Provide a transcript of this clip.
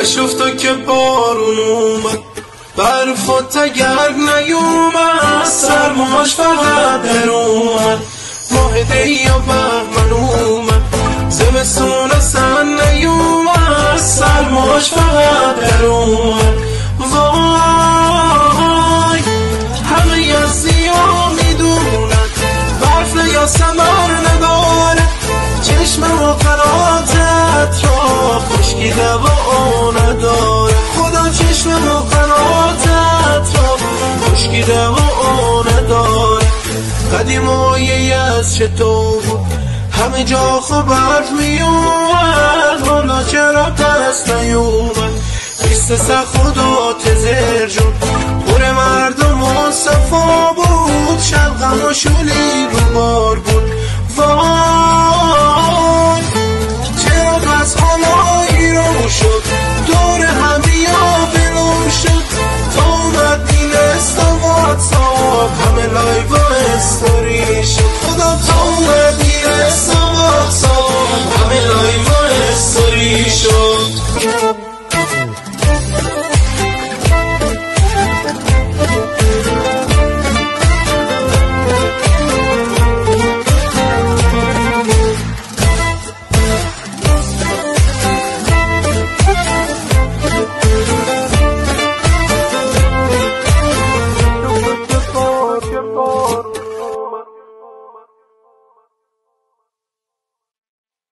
بشفتا که بارون اومد، برف و تگرگ نیومد، سرماش فقط در اومد، ماه دی و بهمن اومد، زمستون اصلا نیومد، سرماش فقط در اومد. وای همه یزدیا میدونن برف یا ثمر نداره، چشم و قناتت را خشکیده و نداره، خدا چشم و قناتت را خشکیده و نداره. قدیمای یزد بود همه جا خوب برف میومد، حالا چرا پس نیومد؟ بیست سخت و تزر جون پر مردم و صفا بود،